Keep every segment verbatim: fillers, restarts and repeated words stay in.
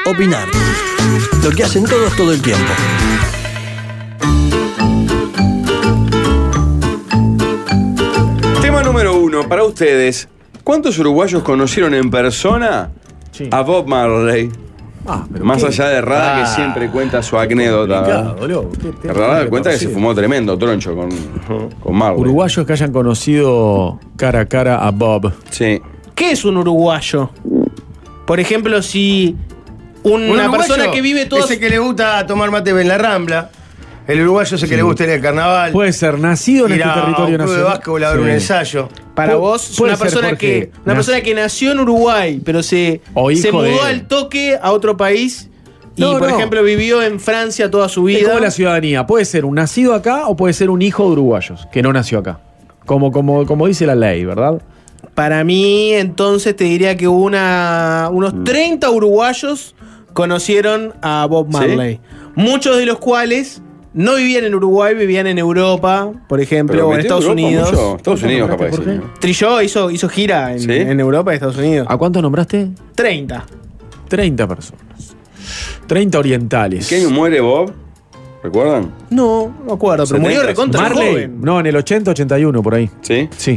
Opinar. Lo que hacen todos todo el tiempo. Tema número uno, para ustedes. ¿Cuántos uruguayos conocieron en persona Sí. a Bob Marley? Ah, pero Más qué- allá de Rada, Ah, que siempre cuenta su anécdota. complicado, loco. Qué tema Rada que cuenta que se conocido. fumó tremendo troncho con, con Marley. Uruguayos que hayan conocido cara a cara a Bob. Sí. ¿Qué es un uruguayo? Por ejemplo, si un- Un una uruguayo, persona que vive todos... ese que le gusta tomar mate en la Rambla. El uruguayo ese que le gusta ir al carnaval. Puede ser nacido en ir este a territorio un club de nacional. básquetbol a ver Sí. un ensayo. Para Pu- vos es puede una ser persona porque que una nac- persona que nació en Uruguay, pero se, O hijo se mudó de- al toque a otro país y, No, por no. ejemplo, vivió en Francia toda su Es vida. como la ciudadanía. Puede ser un nacido acá o puede ser un hijo de uruguayos que no nació acá. Como, como, como dice la ley, ¿verdad? Para mí, entonces, te diría que una, unos treinta uruguayos conocieron a Bob Marley. Muchos de los cuales no vivían en Uruguay, vivían en Europa, por ejemplo, Pero o en metió Estados Europa Unidos. mucho. Estados Unidos, capaz. ¿Por sí, qué? ¿no? Trilló hizo, hizo gira en, ¿Sí? en Europa y Estados Unidos. ¿A cuántos nombraste? treinta. treinta personas. treinta orientales. ¿Qué año muere Bob? ¿Recuerdan? No, no me acuerdo, pero murió setenta. recontra Marley. joven. No, en el ochenta, ochenta y uno, por ahí. ¿Sí? Sí.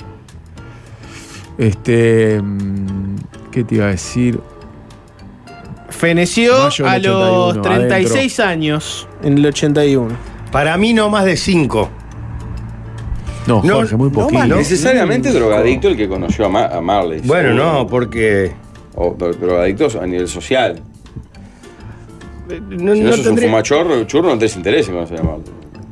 Este. mm, ¿Qué te iba a decir? Feneció Mayo del a ochenta y uno, los treinta y seis años en el ochenta y uno. Para mí no más de cinco. No, No, Jorge, muy no poquito. más, ¿no? Necesariamente drogadicto el que conoció a, Ma- a Marley. Bueno, seguro. no, porque. O dro- drogadictos a nivel social. No, Si no, no sos un tendría- fumachorro, churro, no te interesa en conocer a Marley.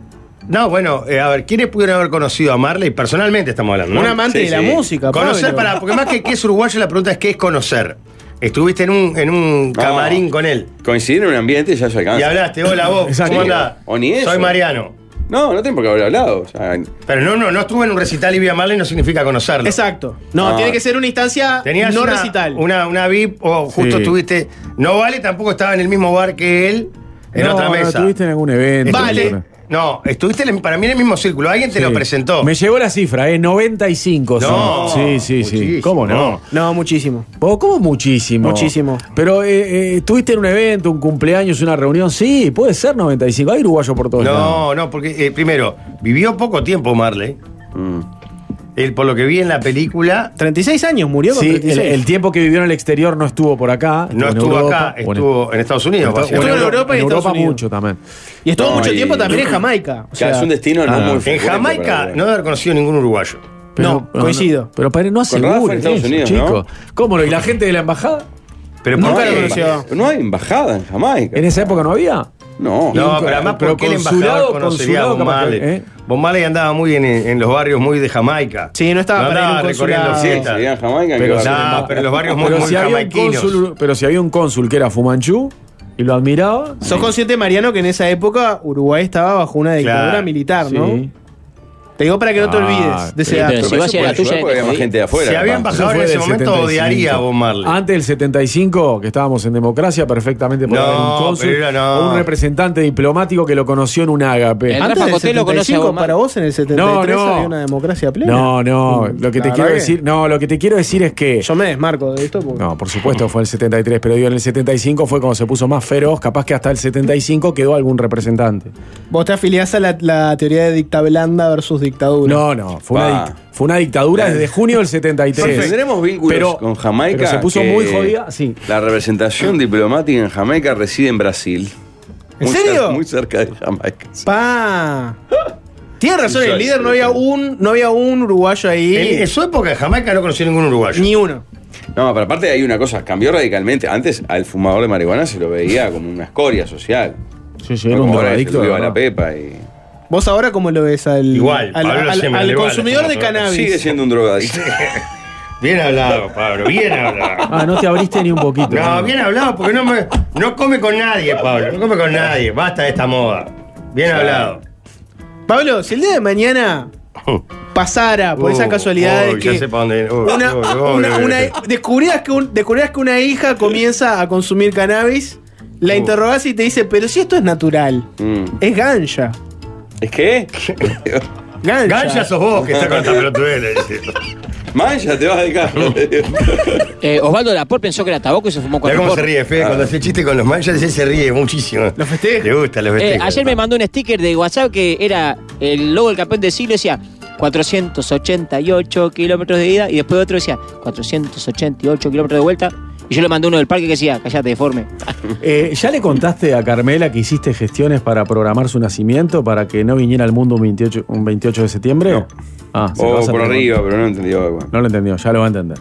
No, bueno, eh, a ver, ¿quiénes pudieron haber conocido a Marley? Personalmente estamos hablando, ¿no? Un amante Sí, de la sí. música, Conocer Pablo. para. Porque más que qué es uruguayo, la pregunta es qué es conocer. Estuviste en un, en un No. camarín con él. Coincidir en un ambiente ya se alcanza. Y hablaste, hola vos, Exacto. ¿cómo andás? O ni eso. Soy Mariano. No, no tengo por qué haber hablado. O sea, Pero no, no, no estuve en un recital y vi a Marley no significa conocerlo. Exacto. No, Ah. tiene que ser una instancia Tenías no una, recital. Una, una V I P o justo Sí. estuviste. No vale, tampoco estaba en el mismo bar que él, en No, otra no, mesa. estuviste en algún evento. Vale. Alguna- No, estuviste en- para mí en el mismo círculo. Alguien te Sí. lo presentó. Me llegó la cifra, ¿eh? noventa y cinco. No, sí, sí, sí. muchísimo. ¿Cómo no? No, muchísimo. ¿Vos cómo muchísimo? Muchísimo. Pero eh, eh, estuviste en un evento, un cumpleaños, una reunión. Sí, puede ser noventa y cinco. Hay uruguayos por todos lados. No, no, porque eh, primero, vivió poco tiempo Marley. mm. Él, por lo que vi en la película, treinta y seis años, murió con Sí, treinta y el, seis. el tiempo que vivió en el exterior no estuvo por acá. no en estuvo Europa, acá, o en- estuvo en Estados Unidos. Estuvo básicamente. en Europa y en Estados Europa Unidos. mucho también. Y estuvo No, mucho y- tiempo también en Jamaica. O Claro, sea, es un destino no ah, muy En frecuente Jamaica para- no debe haber conocido ningún uruguayo. No, coincido. Pero para no Rafa en aseguren Estados eso, Unidos, chicos. ¿no? ¿Cómo no? ¿Y la gente de la embajada? Pero Nunca ¿por lo qué? conoció. No hay embajada en Jamaica. ¿En esa época no había? No. No, un- pero además, pero ¿por qué el consulado- embajador conocería a Bob consulado capaz Marley? que- ¿eh? Bob Marley andaba muy en, en los barrios muy de Jamaica. Sí, no estaba para ir a un andaba recorriendo consulado. Sí, fiestas. si en Jamaica, Pero, ¿qué si- va a hacer? No, pero los barrios muy- pero muy si había un jamaiquinos. cónsul, pero si había un cónsul que era Fumanchu y lo admiraba. ¿Sos consciente, Mariano, que en esa época Uruguay estaba bajo una dictadura Claro. militar, ¿no? Sí. Te digo para que no te Ah, olvides de ese pero- dato. pero si Pero vas eso a la puede tuya, ayudar porque te había más jodí. gente de afuera. Si había capaz. embajador en Eso ese fue del momento, setenta y cinco. odiaría a Bob Marley. Antes del setenta y cinco, que estábamos en democracia, perfectamente podía No, haber un cónsul pero era no. o un representante diplomático que lo conoció en un ágape. El Antes Rafa del Cotelo conoce a setenta y cinco, Bob Marley. para vos en el setenta y tres No, no. había una democracia plena. No, no, Mm, lo que te la quiero verdad decir, no, lo que te quiero decir es que Yo me desmarco de esto porque... no, por supuesto fue el setenta y tres, pero digo, en el setenta y cinco fue cuando se puso más feroz, capaz que hasta el setenta y cinco quedó algún representante. Vos te afiliás a la, la teoría de dicta blanda versus dictadura. No, no, fue una, Pa. dic- fue una dictadura desde junio del setenta y tres. Tendremos vínculos Pero- con Jamaica. pero se puso que muy jodida, sí. La representación diplomática en Jamaica reside en Brasil. ¿En Muy serio? cer- muy cerca de Jamaica. Pa. Tienes razón, Eso el es, líder no sí. había un, no había un uruguayo ahí. En, en su época, en Jamaica no conoció ningún uruguayo. Ni uno. No, pero aparte hay una cosa, cambió radicalmente. Antes al fumador de marihuana se lo veía como una escoria social. Sí, sí, No era un como ahora que drogadicto. se lo de iba a la verdad. pepa y. ¿Vos ahora cómo lo ves al, Igual, al, Pablo al- siempre al le vale, consumidor de como todo. cannabis? Sigue siendo un drogadicto. Bien hablado, Pablo, bien hablado. Ah, no te abriste ni un poquito. No, bien hablado, porque no, me, no come con nadie, Pablo. No come con nadie. Basta de esta moda. Bien hablado. Pablo, si el día de mañana pasara por esa Uh, casualidad de uy, ya que sé pa' dónde- uy, una, uy, uy, una- uy, una- uy. descubrías, que un- descubrías que una hija comienza a consumir cannabis, la Uh. interrogás y te dice, pero si esto es natural, Mm. es ganja. ¿Es qué? Ganja. Gancha sos vos que está con esta pelotudez. le dice. Mancha, te vas del carro. Eh, Osvaldo Laport pensó que era tabaco y se fumó Mirá cuatro cómo se porros. ríe, Fede, cuando hace chiste con los manchas, él se ríe muchísimo. ¿Lo festeja? Le gusta, lo Eh, festeja. ayer me mandó un sticker de WhatsApp que era el logo del campeón del siglo, decía cuatrocientos ochenta y ocho kilómetros de ida y después otro decía cuatrocientos ochenta y ocho kilómetros de vuelta. Y yo le mandé uno del parque que decía, callate, deforme. Eh, ¿Ya le contaste a Carmela que hiciste gestiones para programar su nacimiento para que no viniera al mundo un veintiocho, un veintiocho de septiembre? No. Ah, se lo O vas a por preguntar. arriba, pero no entendió. Bueno. No lo entendió, ya lo va a entender.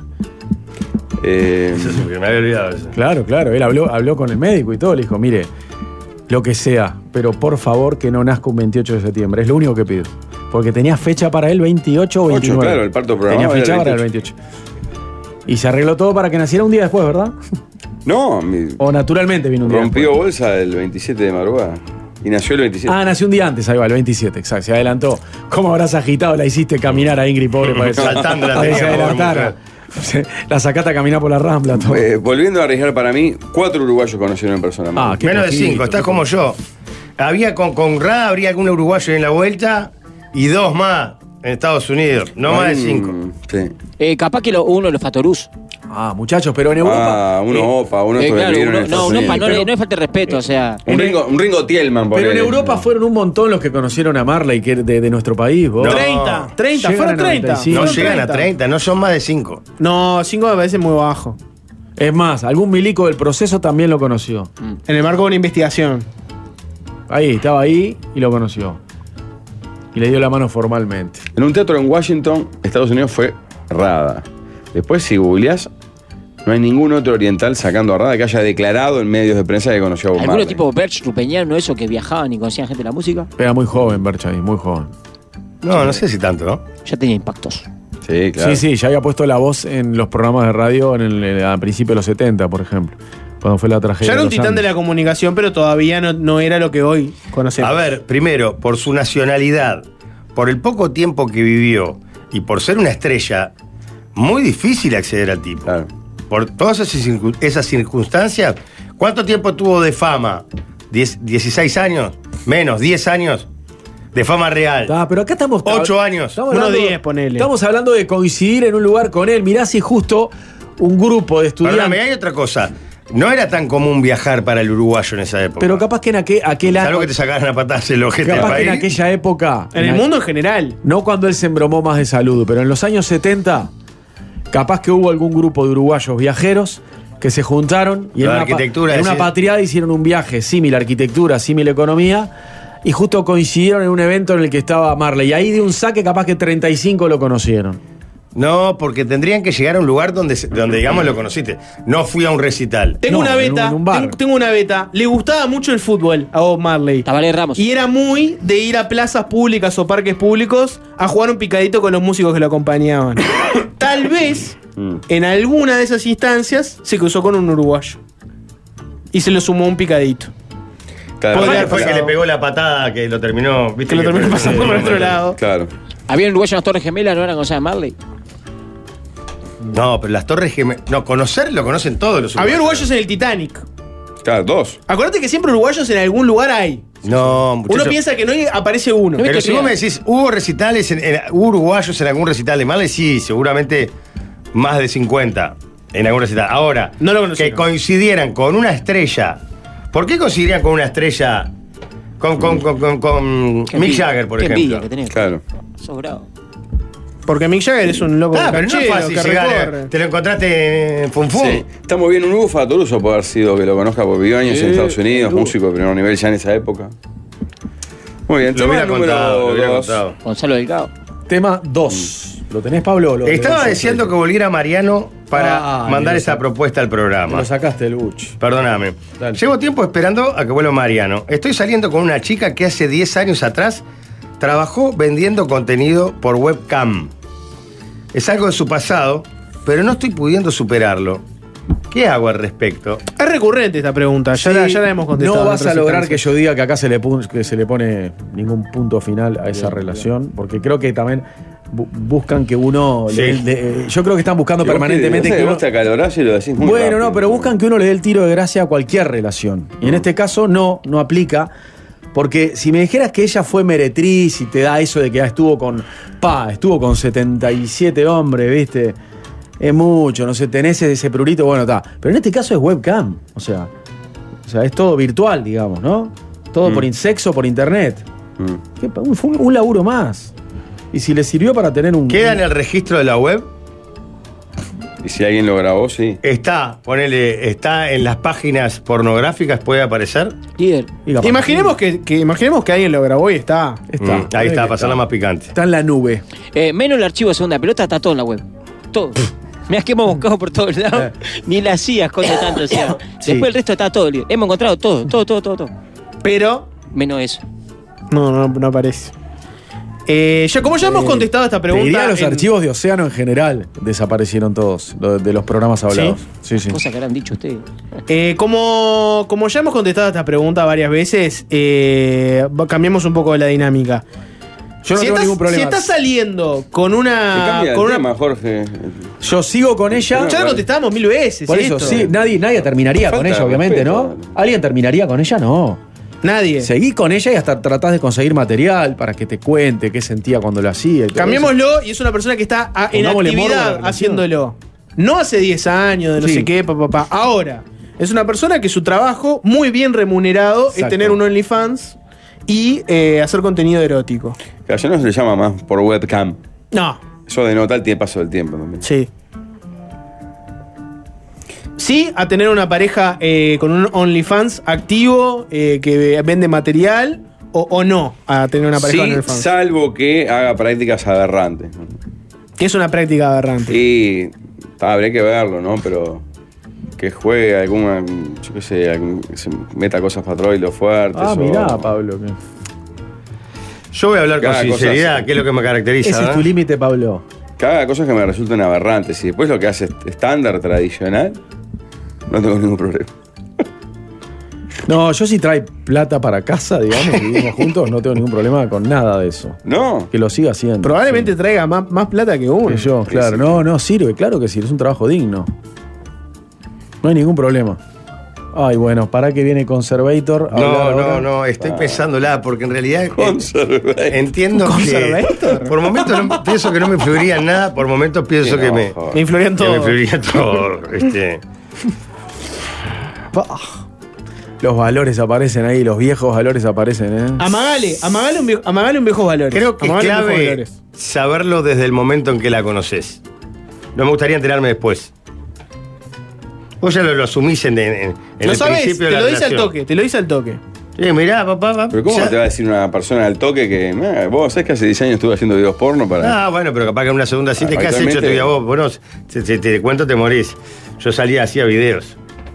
Eh, Eso sí, me había olvidado eso. Claro, claro. Él habló, habló con el médico y todo. Le dijo, mire, lo que sea, pero por favor que no nazca un veintiocho de septiembre. Es lo único que pido. Porque tenía fecha para él veintiocho o Ocho, veintinueve. claro, el parto programado Tenía era fecha el para el veintiocho. Y se arregló todo para que naciera un día después, ¿verdad? no, mi- O naturalmente vino un día rompió después. bolsa el veintisiete de madrugada. Y nació el veintisiete. Ah, nació un día antes, ahí va, el veintisiete, exacto. Se adelantó. ¿Cómo habrás agitado? La hiciste caminar a Ingrid, pobre, para que se- Saltando la para que se tenía, pobre adelantara. La sacaste a caminar por la rambla, todo. Eh, volviendo a arriesgar para mí, cuatro uruguayos conocieron en persona. Ah, qué Menos de poquito, cinco, estás qué como yo. Había con Conrad, habría algún uruguayo en la vuelta y dos más en Estados Unidos. No más de cinco. Mm, Sí. Eh, capaz que lo- uno de los Fatorús. Ah, muchachos, pero en Europa. Ah, uno eh, OPA, uno Eh, estos que claro, vivieron uno- en no, Estados no, pa- Unidos. no, le- no le falta respeto, o sea. Un Ringo, un Ringo Tielman, Pero en ponele. Europa fueron un montón los que conocieron a Marley que de, de nuestro país. vos. No. treinta, treinta, Llegan fueron a treinta. noventa y cinco. No fueron llegan a treinta, no son más de cinco. No, cinco me parece muy bajo. Es más, algún milico del proceso también lo conoció. En el marco de una investigación. Ahí, estaba ahí y lo conoció. Y le dio la mano formalmente. En un teatro en Washington, Estados Unidos fue Rada. Después, si googleás, no hay ningún otro oriental sacando a Rada que haya declarado en medios de prensa que conoció a Bob Algunos Marley. tipo Berch, Rupeñano, eso que viajaban y conocían gente de la música, Era muy joven, Bercha ahí, muy joven. No, no sé si tanto, ¿no? ya tenía impactos. Sí, claro. Sí, sí, ya había puesto la voz en los programas de radio en el, el- a principios de los setenta, por ejemplo. Cuando fue la tragedia. Ya era de un los titán de Andes. la comunicación, pero todavía no, no era lo que hoy conocemos. A ver, primero, por su nacionalidad, por el poco tiempo que vivió y por ser una estrella, muy difícil acceder al tipo. Claro. Por todas esas, circun- esas circunstancias, ¿cuánto tiempo tuvo de fama? ¿Diez, ¿dieciséis años? Menos, diez años de fama real. Ah, pero acá estamos. Ocho años. Estamos Unos hablando- diez, ponele. Estamos hablando de coincidir en un lugar con él. Mirá si justo un grupo de Perdóname, estudiantes. hay otra cosa. No era tan común viajar para el uruguayo en esa época. Pero capaz que en aquel, aquel Salvo año. que te sacaran a patadas el ojete del Capaz que en país. aquella época. En el mundo en general. No cuando él se embromó más de salud, pero en los años setenta, capaz que hubo algún grupo de uruguayos viajeros que se juntaron y en La una, arquitectura, pa- en una decís. patriada hicieron un viaje similar arquitectura, similar economía, y justo coincidieron en un evento en el que estaba Marley. Y ahí de un saque, capaz que treinta y cinco lo conocieron. No, porque tendrían que llegar a un lugar donde, se- donde digamos, lo conociste. No fui a un recital. Tengo No, una en un- beta. en un bar. tengo, tengo una beta. Le gustaba mucho el fútbol a Bob Marley. Tabaré Ramos. Y era muy de ir a plazas públicas o parques públicos a jugar un picadito con los músicos que lo acompañaban. Tal vez, Mm. en alguna de esas instancias, se cruzó con un uruguayo. Y se lo sumó un picadito. Claro, Podría Fue, haber fue que pasado. le pegó la patada que lo terminó. ¿viste? Que lo terminó fue- pasando por otro lado. Claro. Había un uruguayo en las Torres Gemelas, ¿no eran González Marley? No, pero las Torres Gemelas. No, conocer lo conocen todos los Había uruguayos en el Titanic. Claro, dos. Acuérdate que siempre uruguayos en algún lugar hay. No, muchacho. Uno piensa que no hay, aparece uno. No, Pero que si vos sea. me decís, ¿hubo recitales, en, en- hubo uruguayos en algún recital de Marley? Sí, seguramente más de cincuenta en algún recital. Ahora, No lo que conocieron. coincidieran con una estrella. ¿Por qué coincidirían con una estrella? Con, con, con, con, con Qué Mick envidia, Jagger, por qué ejemplo. envidia que tenés. Claro. Sos bravo. Porque Mick Jagger es un loco Ah, pero no es canchero fácil que llegar. recorre. eh, Te lo encontraste en Fun Fun. Sí. Está muy bien. Un Hugo Fatoruso puede haber sido que lo conozca porque vivió años Sí, en Estados Unidos, Hugo. músico de primer nivel ya en esa época. Muy bien. Lo tema hubiera número contado, lo hubiera dos. contado. Gonzalo Delgado. Tema dos. ¿Lo tenés, Pablo? o lo Estaba tenés? diciendo que volviera Mariano para Ah, mandar me lo esta sac- propuesta al Me programa. Lo sacaste del buch. Perdóname. Dale. Llevo tiempo esperando a que vuelva Mariano. Estoy saliendo con una chica que hace diez años atrás trabajó vendiendo contenido por webcam. Es algo de su pasado, pero no estoy pudiendo superarlo. ¿Qué hago al respecto? Es recurrente esta pregunta, ya, la, ya la hemos contestado. No en vas a otras lograr que instancias. yo diga que acá se le, pun- que se le pone ningún punto final a esa Bien, relación, porque creo que también bu- buscan que uno. Sí. le- le- yo creo que están buscando Si vos permanentemente te- que vos uno- te acalorás y lo decís muy Bueno, no, rápido. pero buscan que uno le dé el tiro de gracia a cualquier relación. Y en este caso no, no aplica, Porque si me dijeras que ella fue meretriz y te da eso de que ah, estuvo con. Pa, estuvo con setenta y siete hombres, ¿viste? Es mucho, no sé, tenés ese prurito, bueno, está. Pero en este caso es webcam. O sea, o sea es todo virtual, digamos, ¿no? Todo Mm. por in- sexo, por internet. Mm. ¿Qué pa- un- Fue un, un laburo más. Y si le sirvió para tener un. ¿Queda en el registro de la web? Y si alguien lo grabó, sí. Está, ponele, está en las páginas pornográficas, puede aparecer. Líder. y capaz- Imaginemos que, que, imaginemos que alguien lo grabó y está. Está. Mm, ahí está, pasarla más picante. Está en la nube. Eh, menos el archivo de segunda pelota, está todo en la web. Todo. Mirá que hemos buscado por todos lados. Ni la C I A esconde tanto. O sea, Sí. después el resto está todo. líder. Hemos encontrado todo, todo, todo, todo, todo. Pero Menos eso. no, no, no aparece. Eh, ya, como ya hemos contestado esta Te pregunta. diría los en- archivos de Océano en general desaparecieron todos, lo- de los programas hablados. Sí, sí. Cosas que habrán dicho ustedes. Eh, como, como ya hemos contestado esta pregunta varias veces, eh, va- cambiamos un poco de la dinámica. Yo no si, tengo estás, ningún problema. si estás saliendo con Que una. cambia Con el una tema, Jorge. Yo sigo con ella. ya lo contestábamos mil veces. Por eso, esto. sí, nadie, nadie terminaría Falta con ella, de obviamente, respeto. ¿no? ¿Alguien terminaría con ella? No. Nadie. Seguí con ella y hasta tratás de conseguir material para que te cuente qué sentía cuando lo hacía. y todo Cambiémoslo y es una persona que está a- en Pongámosle morbo a la actividad relación. haciéndolo. No hace diez años, de no Sí. sé qué, papá. Pa, pa. Ahora, es una persona que su trabajo, muy bien remunerado, es Exacto. tener un OnlyFans y eh, hacer contenido erótico. Claro, ya no se le llama más por webcam. No, Eso denota el tie- paso del tiempo también. sí. Sí, a tener una pareja eh, con un OnlyFans activo eh, que vende material o, o no a tener una pareja con Sí, OnlyFans. salvo que haga prácticas aberrantes. ¿no? Que es una práctica aberrante. Y ta, habría que verlo, ¿no? Pero que juegue alguna, yo qué sé, algún- que se meta cosas patroilos fuertes. Ah, o- mirá, Pablo. que- Yo voy a hablar con Cada cosa sinceridad, así. que es lo que me caracteriza. Ese es ¿no? tu límite, Pablo. Que haga cosas que me resulten aberrantes. Y después lo que hace est- estándar, tradicional, no tengo ningún problema. No, yo si trae plata para casa, digamos, y vivimos juntos, no tengo ningún problema con nada de eso. No. Que lo siga haciendo. Probablemente traiga más, más plata que uno. Que yo, claro. No, no, sirve, claro que sí, es un trabajo digno. No hay ningún problema. Ay, bueno, ¿para qué viene Conservator? a No, hablar no, ahora? no, estoy pensándola, porque en realidad eh, Conservator. entiendo que. ¿Conservator? Por momentos no- pienso que no me influiría en nada, por momentos pienso Qué que me. enojo. Me influían Que todo. me influiría todo. Este. Pa. Los valores aparecen ahí, los viejos valores aparecen, ¿eh? Amagale, amagale un, vie- amagale un viejos valores. Creo que es Amagale un viejos clave valores. saberlo desde el momento en que la conoces. No me gustaría enterarme después. Vos ya lo, lo asumís en, en- en Lo el sabes, principio te de la lo dice al relación. toque, te lo dice al toque. Eh, mirá, papá, papá. Pero ¿cómo ya- te va a decir una persona al toque que "Ah, vos sabés que hace diez años estuve haciendo videos porno para... Ah, bueno, pero capaz que en una segunda cita, Ah, ¿qué has hecho? actualmente- Te digo, vos, bueno, te, te- te cuento, te morís. Yo salía, hacía videos.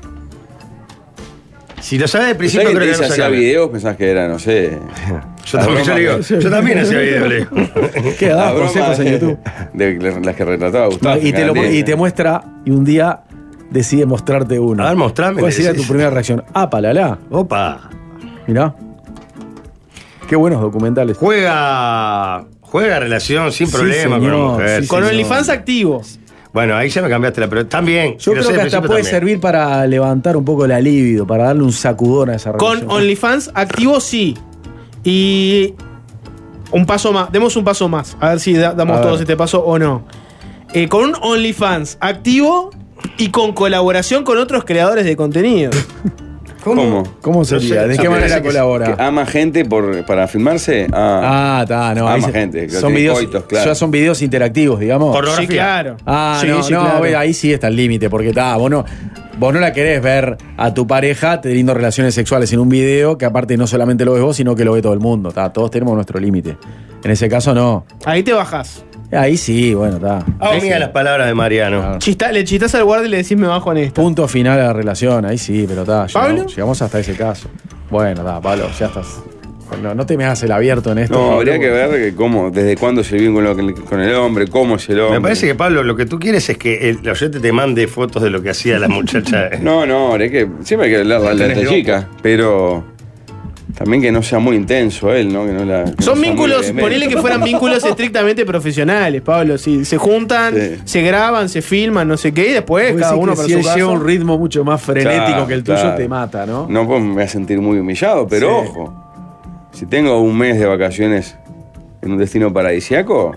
Si lo sabes de Pues principio, alguien creo te que dice no hacía sabe. videos, pensás que era, no sé... Yo también, yo le digo, yo también hacía videos, le digo. ¿Qué la da broma consejos en de- YouTube? De las que retrataba Gustavo. y, te lo, Fernández. y te muestra, y un día decide mostrarte uno. A ver, mostrame, ¿Cuál le sería tu decís. primera reacción? Ah, palala. Opa. Mirá. Qué buenos documentales. Juega, juega relación sin Sí, problema con la señor, mujer. sí, Con señor. OnlyFans activo. Bueno, ahí ya me cambiaste la pero también. Yo si lo creo sé que de hasta principio, puede también. servir para levantar un poco la libido, para darle un sacudón a esa relación. Con OnlyFans activo sí. Y un paso más, demos un paso más. A ver si da- damos A ver. todos este paso o no. Eh, con un OnlyFans activo y con colaboración con otros creadores de contenido. ¿Cómo? ¿Cómo sería? No sé, ¿De o sea, qué manera parece que- colabora? Que ama gente por, para filmarse. Ah, Ah, está, no. Ama ahí se- gente, que son tiene videos, coitos, claro. ya son videos interactivos, digamos. Pornografía. Sí, claro. Ah, Sí, no, sí, no, claro. ve, ahí sí está el límite, porque está, vos no, vos no la querés ver a tu pareja teniendo relaciones sexuales en un video, que aparte no solamente lo ves vos, sino que lo ve todo el mundo. Está, todos tenemos nuestro límite. En ese caso no. Ahí te bajás. Ahí sí, bueno, está. Hago mía las palabras de Mariano. Claro. Chista- le chistás al guardia y le decís me bajo en esto. Punto final a la relación, ahí sí, pero está. ¿Pablo? Llegamos, llegamos hasta ese caso. Bueno, está, Pablo, ya estás. No, no te me hagas el abierto en esto. no, Pablo, habría que porque- ver que cómo, desde cuándo se vive con, lo- con el hombre, cómo es el hombre. Me parece que, Pablo, lo que tú quieres es que el oyente te mande fotos de lo que hacía la muchacha. No, no, habría que. Siempre hay que hablar de la Tenés chica, pero. También que no sea muy intenso él, ¿no? Que no la, que no Son sea muy vínculos, vehemente. ponele que fueran vínculos estrictamente profesionales, Pablo. Si se juntan, Sí. se graban, se filman, no sé qué, y después Vos cada decís uno que para si su él casa. lleva un ritmo mucho más frenético Claro, que el tuyo, claro. te mata, ¿no? No, pues me voy a sentir muy humillado, pero Sí. ojo. Si tengo un mes de vacaciones en un destino paradisíaco,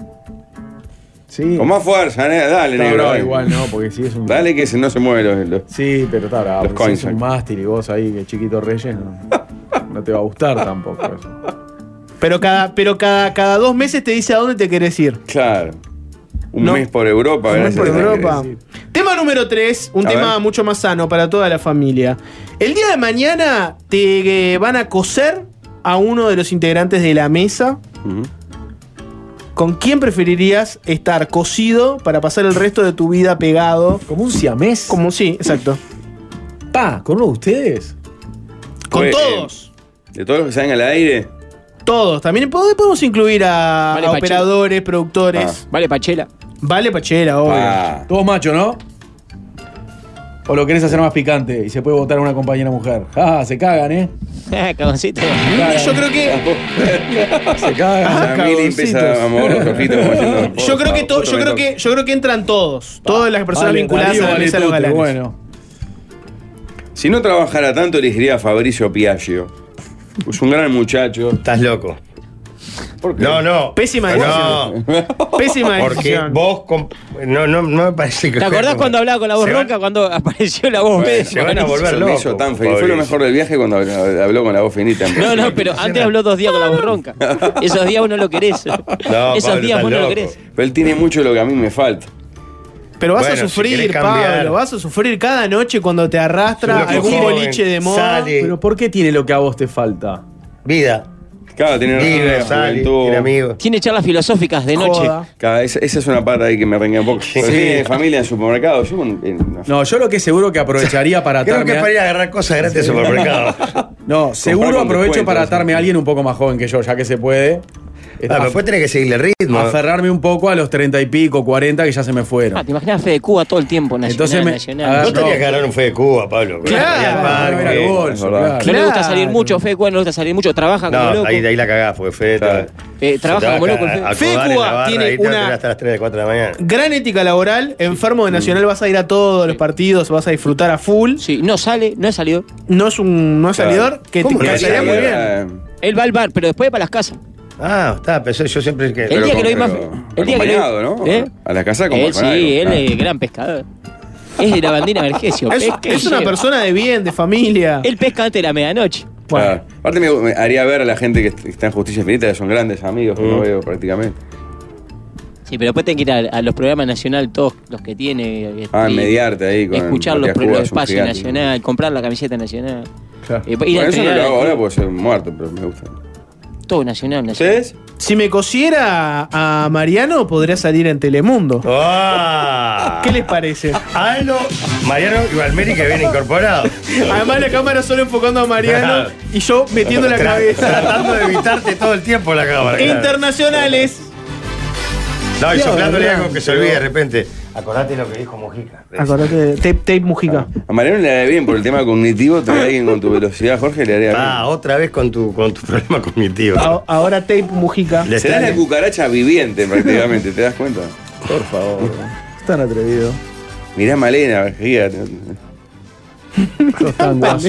Sí. con más fuerza, ¿eh? Dale, Está negro. bravo dale. igual, ¿no? Porque si es un. Dale que se, no se mueven los, los- Sí, pero está bravo. Los porque si es coins. un mástil y vos ahí, que chiquito Reyes, no, no te va a gustar tampoco eso. Pero cada, pero cada, cada dos meses te dice a dónde te querés ir. Claro. Un No. mes por Europa. Un mes gracias por a Dios. Europa. Tema número tres, un A tema ver. mucho más sano para toda la familia. El día de mañana te eh, van a coser a uno de los integrantes de la mesa. Ujú. ¿Con quién preferirías estar cosido para pasar el resto de tu vida pegado? Como un siamés. Como sí, exacto. Pa, con uno de ustedes. Con Pues, todos. eh, De todos los que salen al aire. Todos. También pod- podemos incluir a, Vale, a Pachela. operadores, productores. Vale, Pachela. Vale, Pachela, obvio. Ah, Todos machos, ¿no? ¿O lo querés hacer más picante y se puede votar a una compañera mujer? Ah, se cagan, ¿eh? Cagoncito. Yo creo que. Se cagan. Ah, a mí le empieza cagoncitos. a mover los ojitos como diciendo, por Yo creo que, favor, to- otro yo creo me que yo creo que entran todos. Todas las personas Vale, vinculadas Darío, a la vale mesa de los tute, galanes. Bueno. Si no trabajara tanto, elegiría a Fabricio Piaggio. Es un gran muchacho. Estás loco. ¿Por qué? No, no. Pésima No, Pésima porque decisión. vos. comp- No, no, no me parece que. ¿Te acordás cuando hablaba con la voz Se van- ronca cuando apareció la voz Bueno, B? se van a volver Eso me locos. hizo tan feliz. Fue lo mejor del viaje cuando habló con la voz finita. No, no, pero antes habló dos días con la voz ronca. Esos días vos no lo querés. No, Esos Pablo, días estás vos no lo loco. querés. Pero él tiene mucho de lo que a mí me falta. Pero vas Bueno, a si sufrir, querés cambiar. Pablo. Vas a sufrir cada noche cuando te Yo arrastra lo que algún joven, boliche de moda. sale. Pero ¿por qué tiene lo que a vos te falta? Vida. Claro, tiene Vive, razón, sale, juventud. tiene amigos. Tiene charlas filosóficas de noche. Joda. Cada- esa, esa es una pata ahí que me renguea un poco. Pero tiene familia en supermercado. Yo, eh, no. No, yo lo que seguro que aprovecharía para Creo atarme. que a- para ir a agarrar cosas gratis al supermercado. No, seguro con aprovecho descuento, para eso. atarme a alguien un poco más joven que yo, ya que se puede. Ah, pero después tenés que seguirle ritmo. Aferrarme un poco a los treinta y pico, cuarenta que ya se me Ah, fueron. te imaginas Fede Cuba todo el tiempo, nacional, Entonces me- nacional. agarro- Vos tenías que agarrar un fe de Cuba, Pablo. Claro, Ir al parque. ir al bolso, es verdad. claro. No le gusta Claro. salir mucho, Fede Cuba no le gusta salir mucho, trabaja como No, loco. ahí, ahí la cagás, porque Fede. Claro. Eh, trabaja como loco el Fede. Fede Cuba tiene ahí te va a una- tener hasta las tres, cuatro de la mañana. Gran ética laboral, enfermo de Nacional, vas a ir a todos los partidos, vas a disfrutar a full. Sí, no sale, no es salido. No es un no es Claro. salidor, que te ¿Cómo no? caería muy bien. Eh, Él va al bar, pero después va a las casas. Ah, está, pero yo siempre que. El pero día con- que lo vi más. pero El día que lo vi- acompañado, ¿no? ¿Eh? A la casa como Él sí, él es gran pescador. Es de la bandina Vergesio. Es, pesca y es una lleva. persona de bien, de familia. Él pesca antes de la medianoche. Claro. Aparte me, me haría ver a la gente que est- está en Justicia Infinita, que son grandes amigos, que no veo prácticamente. Sí, pero después tenés que ir a, a los programas nacional, todos los que tiene. este, Ah, mediarte ahí con escuchar los, Matías pro- Cuba, los es un espacios gigante. nacional, comprar la camiseta nacional. Claro. Eh, ir a Bueno, eso no entrenar lo hago al ahora club. porque soy muerto, pero me gusta. Todo nacional, nacional. ¿Ustedes? Si me cosiera a Mariano, podría salir en Telemundo. ¡Ah! ¿Qué les parece? Aldo, Mariano y Valmeri que viene incorporado. Además la cámara solo enfocando a Mariano y yo metiendo la Tra- cabeza. Tratando de evitarte todo el tiempo la cámara. claro. Internacionales. No, y Claro, soplándole claro. algo que se olvide de repente. Acordate lo que dijo Mujica. Acordate de Tape, tape Mujica. A Mariano le haría bien por el tema cognitivo, traer a alguien con tu velocidad, Jorge, le haría bien. Ah, otra vez con tu, con tu problema cognitivo. A- Ahora Tape Mujica. Le Será está- la cucaracha viviente prácticamente, ¿te das cuenta? Por favor. Es tan atrevido. Mirá Malena, fíjate. Sos tan guaso.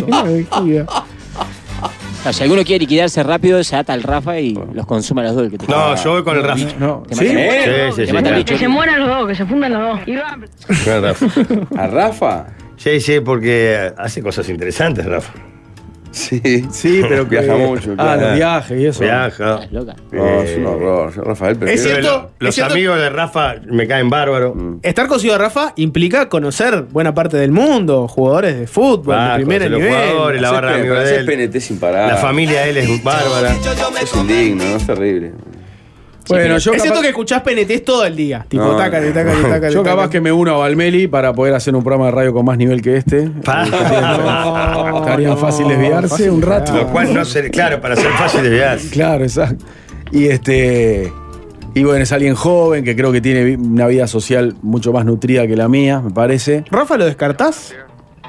O sea, si alguno quiere liquidarse rápido, se ata al Rafa y los consume a los dos. el que te- No, yo voy con el Rafa. No, Te ¿sí? mata- ¿Eh? Sí, sí, Te sí. mata el claro. bicho. Que se mueran los dos, que se fundan los dos. Y va- Con el Rafa. ¿A Rafa? Sí, sí, porque hace cosas interesantes, Rafa. Sí. Sí, pero que. Viaja mucho, Ah, claro. los viajes y eso. Viaja. Estás loca. No, es un horror. Yo, Rafael, Es prefiero- cierto. Los es cierto- amigos de Rafa me caen bárbaro. Estar cosido a Rafa implica conocer buena parte del mundo, jugadores de fútbol, Va, de primer conocer los nivel. jugadores, la Haces barra P- amigo de haces él. P N T sin parar. La familia de él es bárbara. Es indigno, ¿no? Es terrible. Bueno, yo Es cierto capaz, que escuchás P N Ts todo el día. Tipo, No. tácate, tácate, tácate. yo capaz tácate. que me uno a Valmeli para poder hacer un programa de radio con más nivel que este. Pa- Estaría fácil desviarse fácil un rato. Lo cual no se. Claro, para ser fácil de ver. Claro, exacto. Y este. Y bueno, es alguien joven que creo que tiene vi- una vida social mucho más nutrida que la mía, me parece. ¿Rafa lo descartás?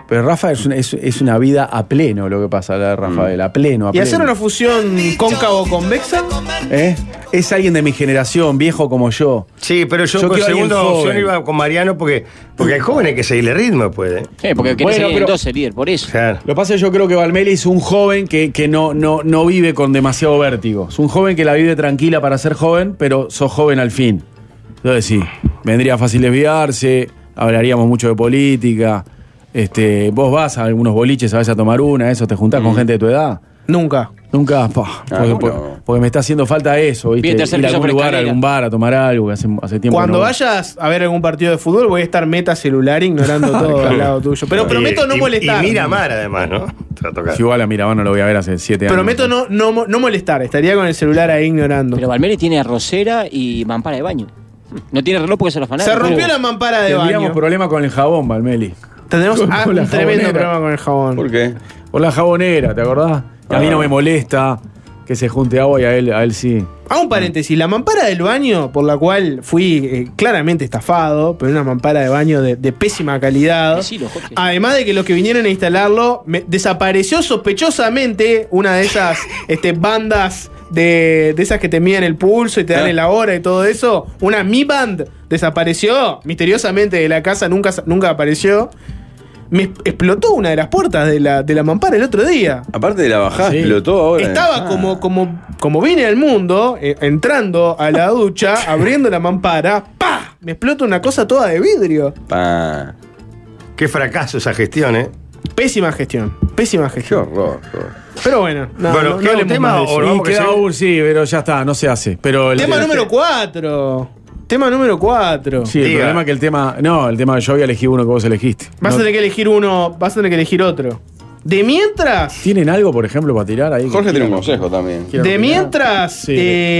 Pero Rafa es una, es, es una vida a pleno lo que pasa, la de Rafael, a pleno, a ¿Y pleno. hacer una fusión cóncavo-convexa? ¿Eh? Es alguien de mi generación, viejo como yo. Sí, pero yo, Yo con quiero a alguien segunda opción joven. iba con Mariano porque, porque el joven hay que seguirle ritmo, puede. Sí, porque querés Bueno, seguir en pero- doce, líder, por eso. Claro. Lo que pasa es que yo creo que Valmeli es un joven que, que no, no, no vive con demasiado vértigo. Es un joven que la vive tranquila para ser joven, pero sos joven al fin. Entonces sí, vendría fácil desviarse, hablaríamos mucho de política. Este, vos vas a algunos boliches, a veces a tomar una, eso, te juntás con gente de tu edad. Nunca. Nunca, pa, porque, bueno. porque- porque me está haciendo falta eso, ¿viste? Bien, tercer Ir a piso algún por lugar, a escalera. algún bar, a tomar algo, que hace, hace tiempo Cuando que no voy. vayas a ver algún partido de fútbol, voy a estar meta celular ignorando todo al lado tuyo. Pero Y- prometo no y- molestar. Y mira Mar, además, ¿no? Te va a tocar. Si igual a Miramar no lo voy a ver hace siete años. Prometo no, no, mo- no molestar. Estaría con el celular ahí ignorando. Pero Valmeri tiene arrocera y mampara de baño. No tiene reloj porque son los Se fanáticos. rompió la mampara de Tendríamos baño. problema con el jabón, Valmeli. Tendremos con ah, la un tremendo jabonera. problema con el jabón. ¿Por qué? Por la jabonera, ¿te acordás? Que a mí Ah. no me molesta que se junte agua y a él, a él sí. Hago un paréntesis. La mampara del baño, por la cual fui eh, claramente estafado, pero una mampara de baño de, de pésima calidad. Decilo, Jorge. Además de que los que vinieron a instalarlo, me- desapareció sospechosamente una de esas este, bandas de, de esas que te miden el pulso y te dan Ah. la hora y todo eso. Una Mi Band desapareció misteriosamente de la casa, nunca, nunca apareció. Me es- explotó una de las puertas de la, de la mampara el otro día. Aparte de la bajada, Sí. explotó ahora. Estaba Ah. como, como, como vine al mundo, eh, entrando a la ducha, abriendo la mampara, ¡pah! Me explota una cosa toda de vidrio. Pa. Qué fracaso esa gestión, ¿eh? Pésima gestión, pésima Qué gestión. horror. qué horror. Pero bueno, no, Bueno, no, ¿queda no un hablemos tema más de o eso. no? Y vamos que queda se- un- sí, pero ya está, no se hace. Pero el, Tema el- número cuatro. Tema número cuatro. Sí, el Diga. problema es que el tema. No, el tema que yo había elegido uno que vos elegiste. Vas No- a tener que elegir uno, vas a tener que elegir otro. De mientras, ¿Tienen algo, por ejemplo, para tirar ahí? Jorge Que tiene un quieran- consejo también. quieran de opinar? mientras, Sí.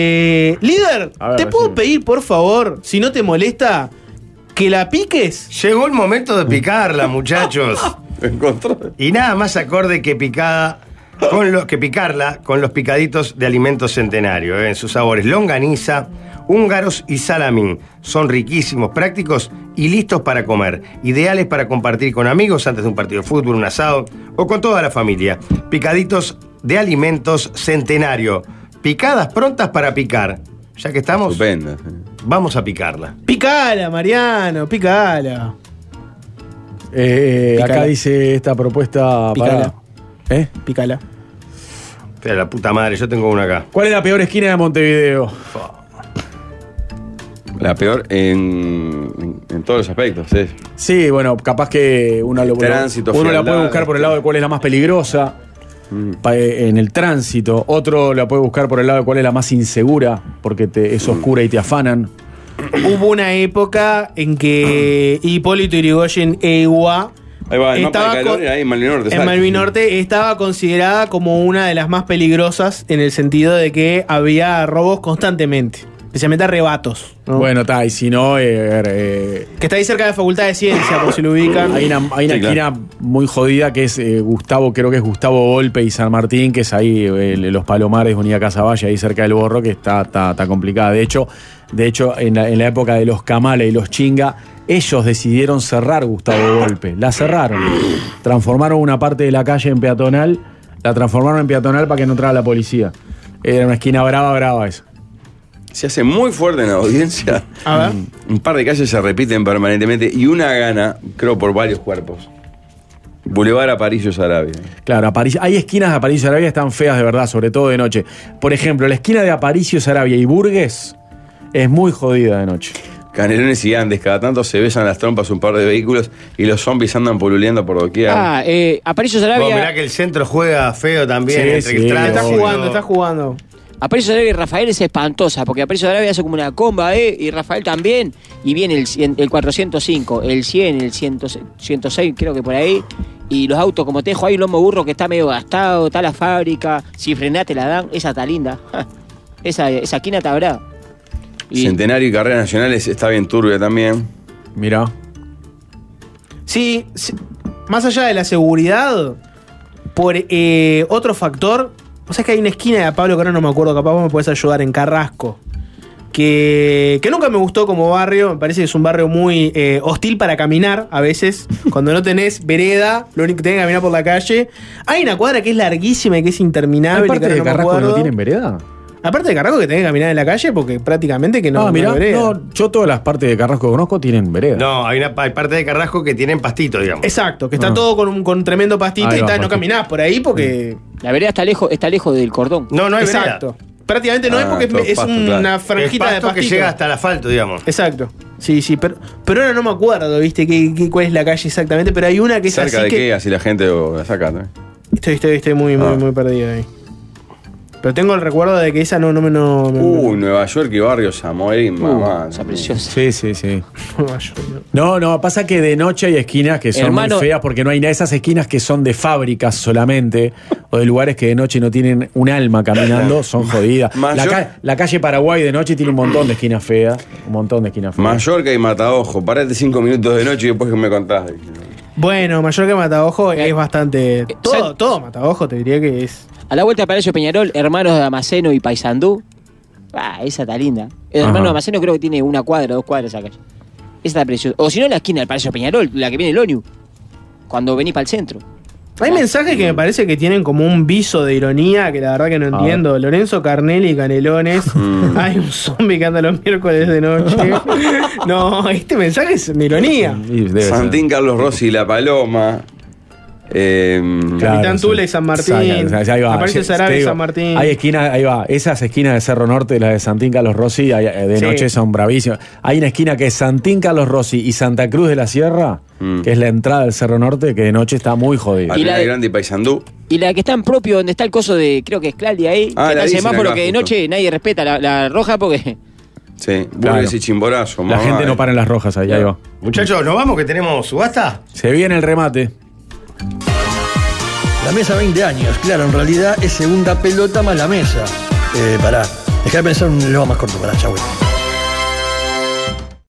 eh, líder, A ver, ¿te puedo decime. pedir, por favor, si no te molesta, que la piques? Llegó el momento de picarla, muchachos. Encontró. Y nada más acorde que picada con lo, que picarla con los picaditos de alimentos centenario, ¿eh? En sus sabores longaniza, húngaros y salamín. Son riquísimos, prácticos y listos para comer. Ideales para compartir con amigos antes de un partido de fútbol, un asado o con toda la familia. Picaditos de alimentos centenario. Picadas prontas para picar. Ya que estamos, Estupenda. vamos a picarla. Picala, Mariano, picala. Eh, Picala. acá dice esta propuesta Picala. para. ¿Eh? Picala. Pero la puta madre, yo tengo una acá. ¿Cuál es la peor esquina de Montevideo? La peor en, en, en todos los aspectos. ¿Sí? Sí, bueno, capaz que uno, lo, Tránsito, uno la puede frialdad, buscar por el lado de cuál es la más peligrosa Mm. pa- eh, en el tránsito. Otro la puede buscar por el lado de cuál es la más insegura, porque te, es oscura y te afanan. Hubo una época en que Hipólito Yrigoyen Ewa Ahí va, el mapa estaba de calor con- y ahí en Malvin Norte. en ¿sabes? Malvin Norte estaba considerada como una de las más peligrosas en el sentido de que había robos constantemente, especialmente arrebatos. ¿no? Bueno, está, y si no, eh, eh, Que está ahí cerca de la Facultad de Ciencia, por si lo ubican. hay una, hay una Sí, esquina muy jodida que es eh, Gustavo, creo que es Gustavo Volpe y San Martín, que es ahí eh, los Palomares, Unidad Casaballe, ahí cerca del Borro, que está, está, está complicada. De hecho, de hecho en, la, en la época de los Camales y los Chinga, ellos decidieron cerrar Gustavo Volpe. La cerraron. Transformaron una parte de la calle en peatonal, la transformaron en peatonal para que no entrara la policía. Era una esquina brava, brava esa. Se hace muy fuerte en la audiencia. A ver. Un par de calles se repiten permanentemente y una gana, creo, por varios cuerpos. Boulevard Aparicio Sarabia. Claro, Aparicio- hay esquinas de Aparicio Sarabia que están feas de verdad, sobre todo de noche. Por ejemplo, la esquina de Aparicio Sarabia y Burgues es muy jodida de noche. Canelones y Andes, cada tanto se besan las trompas un par de vehículos y los zombies andan poluleando por doquier. Ah, eh, Aparicio Vos, mirá Sarabia. que el centro juega feo también. Sí, entre sí, el tránsito. Está obvio. jugando, está jugando. Aparicio Sarabia y Rafael es espantosa, porque Aparicio Sarabia hace como una comba, ¿eh? Y Rafael también. Y viene el, cien- el cuatrocientos cinco, el cien, el cien, ciento seis, creo que por ahí. Y los autos, como te dejo, hay un lomo burro que está medio gastado, está la fábrica. Si frenás te la dan, esa está linda. Esa, esa esquina está brava. Y- Centenario y Carreras Nacionales está bien turbia también. Mirá. Sí, sí, más allá de la seguridad, por eh, otro factor, o sea que hay una esquina de Pablo que ahora no me acuerdo, capaz vos me podés ayudar, en Carrasco, que, que nunca me gustó como barrio. Me parece que es un barrio muy eh, hostil para caminar a veces. Cuando no tenés vereda, lo único que tenés que caminar por la calle. Hay una cuadra que es larguísima y que es interminable. ¿Hay parte que de no me Carrasco que acuerdo. no tienen vereda? Aparte de Carrasco que tenés que caminar en la calle porque prácticamente que no, No, no mirá, hay vereda. no, yo todas las partes de Carrasco que conozco tienen vereda. No, hay una hay parte de Carrasco que tienen pastito, digamos. Exacto, que está Ah. todo con un con tremendo pastito Ahí y va, tal, no pastito. caminás por ahí porque... La vereda está lejos, está lejos del cordón. No, no hay vereda. Exacto. Prácticamente no Ah, es porque todo es, es pasto, una claro. Es franjita de pasto que pastito. llega hasta el asfalto, digamos. Exacto. Sí, sí, pero, pero ahora no me acuerdo, ¿viste? Qué, qué- cuál es la calle exactamente, pero hay una que es ¿Cerca así de que... qué? Así la gente o la saca, ¿no? Estoy, estoy, estoy muy, muy, Ah. muy perdido ahí. Pero tengo el recuerdo de que esa no, no me... No, me- Uy, Nueva York y barrio Samoa, mamá. Esa preciosa. Sí, sí, sí. Nueva York, No, no. no, pasa que de noche hay esquinas que son Hermano- muy feas porque no hay nada. Esas esquinas que son de fábricas solamente o de lugares que de noche no tienen un alma caminando son jodidas. La, Mayor- ca- la calle Paraguay de noche tiene un montón de esquinas feas. Un montón de esquinas feas. Mallorca y Mataojo. Parate cinco minutos de noche y después que me contás. Bueno, Mallorca Mataojo Eh, es bastante... Todo, ¿sabes? todo Mataojo te diría que es... A la vuelta de Palacio Peñarol, hermanos de Damasceno y Paysandú. Ah, esa está linda. El Ajá. hermano de Damasceno creo que tiene una cuadra, dos cuadras esa calle. Esa está preciosa. O si no, la esquina del Palacio Peñarol, la que viene el Oñu. Cuando venís para el centro. Hay mensajes que me parece que tienen como un viso de ironía que la verdad que no A entiendo. Lorenzo Carnelli y Canelones. Hay un zombie que anda los miércoles de noche. No, este mensaje es una ironía. Y debe ser. Santín Carlos Rossi y La Paloma. Eh, Claro, Capitán sí. Tula y San Martín. Exacto, ahí va. Aparece Sí, Sarabia te y digo, San Martín. Hay esquinas, ahí va. Esas esquinas de Cerro Norte, las de Santín Carlos Rossi, hay- eh, de Sí. noche son bravísimas. Hay una esquina que es Santín Carlos Rossi y Santa Cruz de la Sierra, Mm. que es la entrada del Cerro Norte, que de noche está muy jodida. Y la Arenal de- Grande y Paysandú. Y la que está en propio, donde está el coso de, creo que es Claudia ahí, Ah, que la está el dicen semáforo acá, que de justo. noche nadie respeta la, la roja porque... Sí, Claro. Burgues y Chimborazo. La mamá, gente no eh. para en las rojas, ahí, ahí va. Muchachos, ¿nos vamos que tenemos subasta? Se viene el remate. La mesa veinte años, claro, en realidad es segunda pelota más la mesa. Eh, pará, dejá de pensar un reloj más corto, pará, chau.